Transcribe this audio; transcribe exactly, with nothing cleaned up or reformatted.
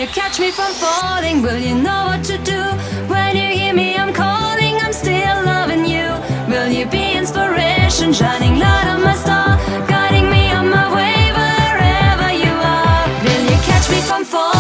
you catch me from falling? Will you know what to do? When you hear me, I'm calling, I'm still loving you. Will you be inspiration, shining light on my star, guiding me on my way wherever you are? Will you catch me from falling?